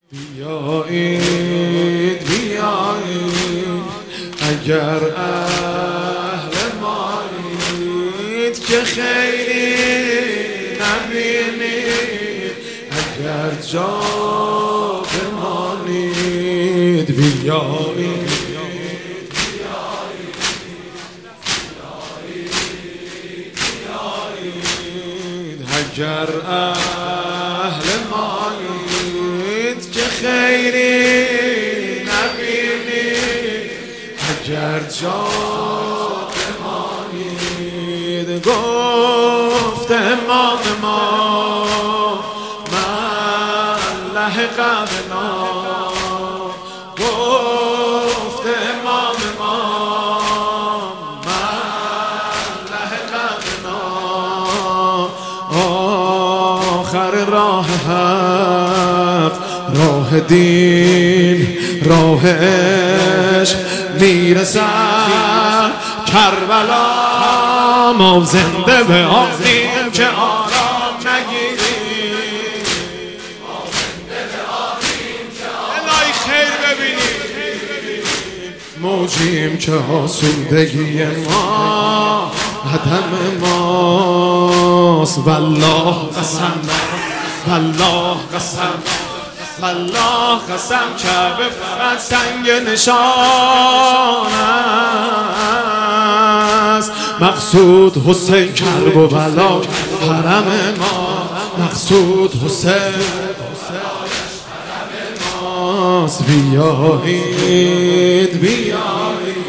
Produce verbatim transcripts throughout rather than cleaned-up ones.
بیایید بیایید اگر اهل مایید که خیری نبینید، اگر جا بمانید. بیایید اگر اهل مایید که خیری نبینید، اگر جا بمانید. گفت امام ما من لحق بنا، گفت امام ما من لحق بنا. آخر راه حق، راه دین، راه عشق میرسد کربلا. ما زنده به آدیم که آرام نگیریم، ما زنده به آدیم که الهی خیر ببینیم. موجیم که آسودگی ما عدم ماست. والله قسم، والله قسم، والله قسم کعبه فقط سنگ نشان است. مقصود حسین کرب و بلا حرم ما، مقصود حسین حرم ماست. بیایید بیایید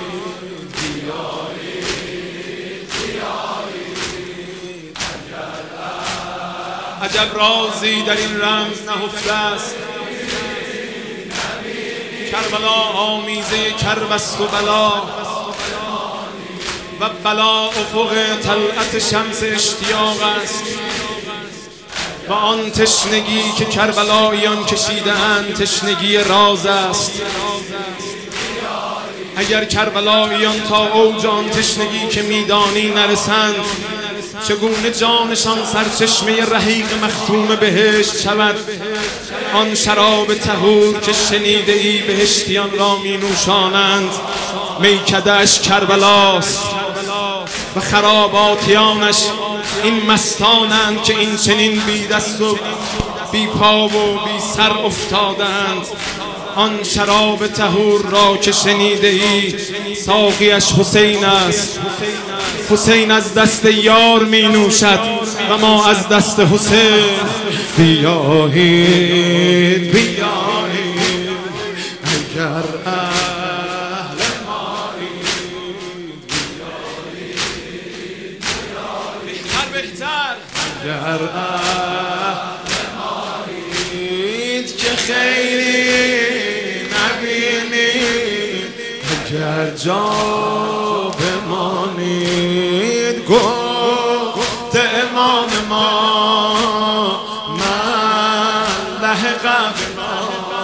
عجب رازی در این رمز نهفته است. کربلا آمیزه کرب است و بلا، و بلا افق طلعت شمس اشتیاق است. و آن تشنگی که کربلاییان کشیده‌اند تشنگی راز است. اگر کربلاییان تا اوج آن تشنگی که میدانی نرسند، چگونه جانشان سرچشمه رحیق مختوم بهشت شود؟ آن شراب طهور که شنیده ای بهشتیان را می نوشانند، میکده‌اش کربلاست و خراباتیانش این مستانند که این چنین بی دست و بی پا و بی سر افتادند. آن شراب طهور را که شنیده ای ساقیش حسین است. حسین از دست یار می نوشد و ما از دست حسین. بیایید بیایید اگر اهل مایید، بهتر بهتر اگر اهل مایید که خیری نبینید، اگر جا بمانید. گفت امام ما من لحق بنا،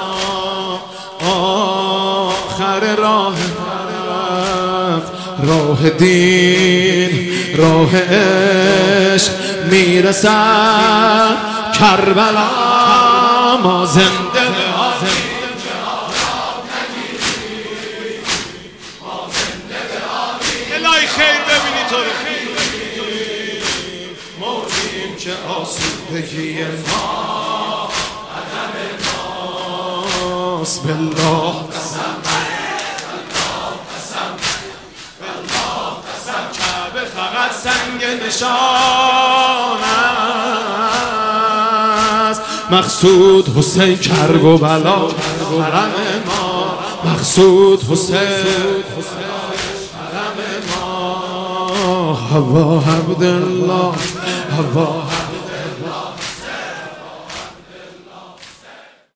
آخر راه حق، راه دین، راه عشق میرسد کربلا. ما زنده به آدیم که آرام نگیریم، ما زنده به آدیم الهی خیر ببینی تو رو. موجیم که آسودگی ما عدم ماست. بالله قسم، بالله قسم، بالله قسم کعبه فقط سنگ نشان است. مقصود حسین کرب و بلا حرم ما، مقصود حسین حرم ما. هوا عبدالله، هوا